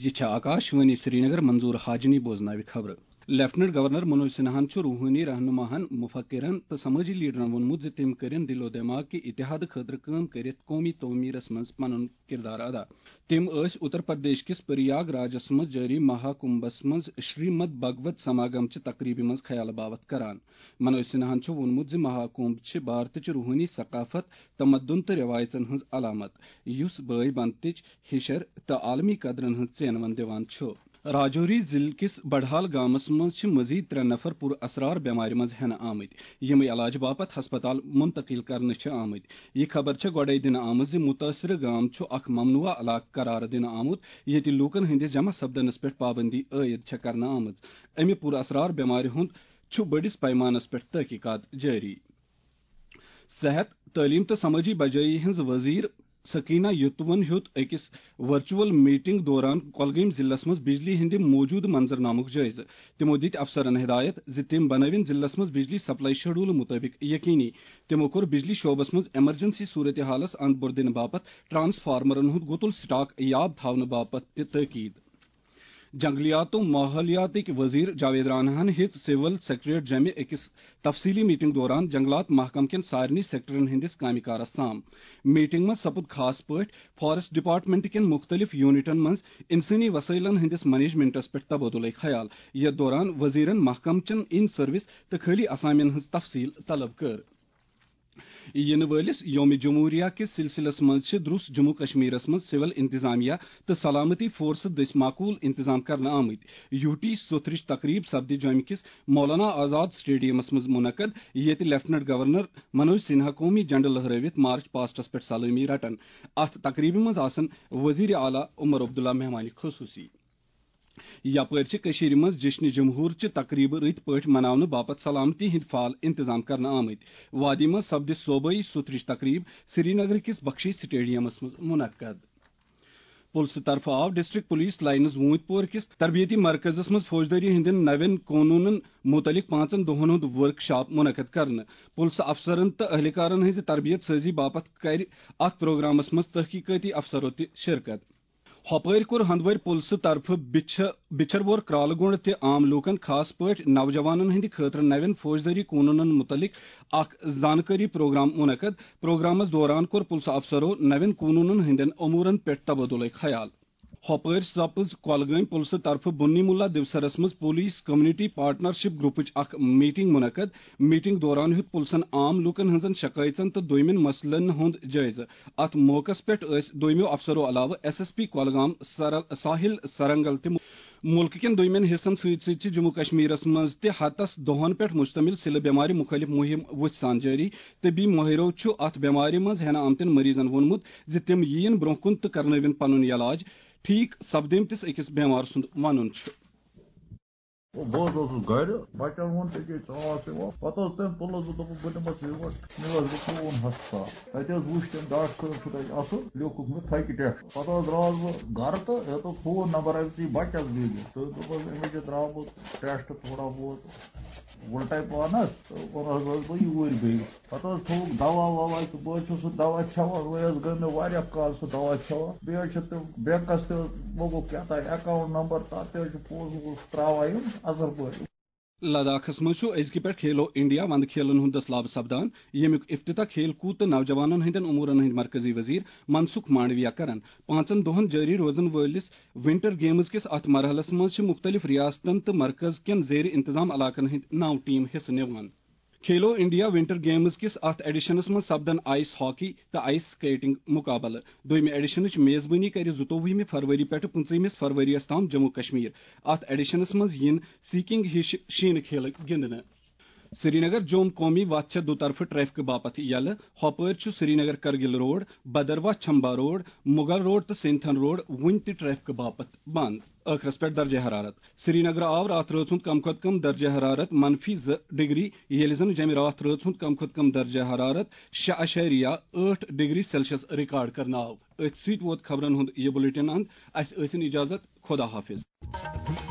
یہ आकाशवाणी श्रीनगर मंजूर हाजिनी बोजनावि खबर लेफ्टिनेंट गवर्नर मनोज सिन्हान रूहानी रहनुमाहन मुफक्किरन तो समाजी लीडरन वोनमुत ज तिम करिन दिलो दिमाग कि इतिहाद खतर काम करित कौमी तमीरस मज पनुन किरदार अदा। तिम उत्तर प्रदेश किस प्रयागराजस मज जारी महाकुंभस मज श्रीमद भगवत समागम च तकरीबी मज ख्याल बावत करान। मनोज सिन्हान वोनमुत ज महाकुंभ भारत रूहानी सकाफत तमद्दुन तो रिवायतन हज अलामत युस बय बनतच हिशर तो आलमी कदरन हज चेनवन दिवान छ। राजौरी जिले किस बड़हाल गामस मज मजीद 3 नफर पुर असरार बेमार मज हेन आमद यम इलाज बापत हस्पताल मुंतकिल करने आमद। यह खबर गोड़े दिन आमज मुतासर गाम अख ममनुआ इलाक करार दिन आमुत ये लूकन हंदिस जमा सपदनस पे पाबंदी आयद कर आमज। अमि पुर असरार बेमार हुंद बड़िस पैमानस पे तहकीकात जारी। सेहत तालीम तो समाजी बजाई हज वजीर सकीना युतवन हेत अकिस वर्चुअल मीटिंग दौरान कुलगाम जिलस मज बिजली हंद मौजूद मंजरनामुक जायज। तिमो दित अफसरन हिदायत ज तिम बनविन जिलस मज बिजली सप्लाई शेड्यूल मुताबिक यकीनी। तिमो कोर बिजली शोबस मज एमरजेंसी सूरत हालस अंदबुर दिन बापत ट्रांसफार्मरन हुंद गुतुल स्टॉक याब थावन बापत तकीद। जंगलियात तो माहौलियात वजीर जावेद रानाहन हित सिविल सेक्रेटरीट जमे अकिस तफसीली मीटिंग दौरान जंगलात महकम के सारनी सेक्टरन हंदिस कामिकारस साम। मीटिंग में सपुद खास पट फॉरेस्ट डिपार्टमेंट के मुख्तलिफ यूनिटन मज इंसानी वसैलन हंदिस मैनेजमेंटस पे तबादुल ख्याल। यथ दौरान वजीरन महकम चन इन सर्विस तो खाली असामियन हज तफसील तलब कर। इन वलिस योम जमहूरिया के सिलसिलस मज द्रुस जम्मू कश्मीरस मज सिविल इंतजामिया तो सलामती फोर्स दस माकूल इंतजाम करना आमद। यूटी सोथरिच तकरीब सपद जम किस मौलाना आजाद स्टेडियमस मज मुनकद ये लेफ्टिनेंट गवर्नर मनोज सिन्हा कौमी झंडा लहरावित मार्च पास्टस पे सलामी रटन। अत तकरीब मज आसन वजीर आला उमर अब्दुल्ला मेहमान खसूसी। यपर मज जश्न जमहूर तकरीब रत पे मनाने बापत सलामती हिंद फाल इंतजाम करना आमद। वादी मज सपद सोबई सुथरिच तकरीब श्रीनगर किस बख्शी स्टेडियमस मज मुनकद। पुलिस तरफ आव डिस्ट्रिक्ट पुलिस लाइन्स वूंदपोर किस तरबियती मरकजस मज फौजदारी हंदन नवन कानूनन मुतलिक 5 दोहन हुंद वर्कशॉप मुनकद करन। पुलिस अफसरन तो अहलकारन हंज तरबियत साजी बापत कर अथ प्रोग्रामस मज तहकीकती अफसरों त शिरकत। हपर कोर हंदवर पुलिस तरफ बिछरवोर क्रालगुंड ते आम लूकन खास पट नौजवानन हंद खतर नवन फौजदारी कानूनन मुतलिक अख जानकारी प्रोग्राम मुनकद। प्रोग्रामस दौरान कोर पुलिस अफसरों नवन कानूनन हंदन अमूरन पे तबादुल ख्याल। हपर सपज कुलगाम पुलिस तरफ बुन्नी मुल्ला दिवसरस मज पुलिस कम्युनिटी पार्टनरशिप ग्रुपच अख मीटिंग मुनकद। मीटिंग दौरान हेत पुलिसन आम लूकन हंजन शिकायतन तो दोयमिन मसलन हुंद जायज। अत मौकस पे दोयमियो अफसरों अलावा एसएसपी कुलगाम साहिल सरंगल ते मुल्क के दोयमिन हिस्सन सत जम्मू कश्मीरस मज हतस दोहन पे मुश्तमिल सिल बेमारी मुखालिफ मुहिम वुथ सान जारी। तबी माहिरों अत बेमारी मज हेन आमतन मरीजन वोनमुत ज तिम यीन ब्रोह कुन तो करनविन पनुन इलाज ठीक सपदिमतिस अकिस बेमार सुंद वनुन छ। बहुत घर बचन वो पे तम तुलस बह दमस योर मे हस्पताल तक वो डॉक्टर साहब असल लिखुक मे थक टेस्ट पे द्रास बह घर तो ये फोन नंबर बचस दीजिए तो अमिस द्रामुत टेस्ट थोड़ा बहुत उल्टा पानस तो बह यूर बे पे थोक दवा ववा तो बह सह दवा चवान वो गई मे वारिया काल सह दवा चवान बे बैंकस मोगो क्या अकाउंट नंबर तथ पोज त्रावान असल पे। लद्दाखस मज अजक पे खेलो इंडिया वंद खेलन हुंद दसलाब सपदान यमुक इफ्तिता खेल कूद तो नौजवानन हंदन उमूरन हंद मरकजी वजीर मनसुख मांडविया करन। 5 दोहन जारी रोजन वलिस विंटर गेम्स किस अत मरहलस मज मुख्तलिफ रियासतन तो मरकज के जेर इंतजाम इलाकन हंद 9 टीम हिस्स निवान। खेलो इंडिया विंटर गेम्स किस अत एडिशनस मज सपदन आइस हॉकी तो आइस स्केटिंग मुकाबल। दोयमि एडिशन मेजबानी कर 22 फरवरी पे 25 फरवरी तम जम्मू कश्मीर। अत एडिशनस मज यिन सीकिंग हिश शीन खेल गिंदन। श्रीनगर जोम कौमी वत दुतरफ ट्रैफिक बापत यल। हपर Srinagar Kargil road Bhaderwah Chamba road Mughal road तो सिंथन रोड वन ट्रैफिक बापत बंद। आखिरस पे दर्जा हरारत श्रीनगर आव रात रात कम खुद कम दर्जा हरारत -2 डिग्री ये जन जम रात रात कम खुद कम दर्जा हरारत 6.8 डिग्री सेल्सियस रिकॉर्ड करना आव। अथ सत वोत खबरन हुंद यह बुलेटिन अंत। अस इजाजत खुदा हाफिज।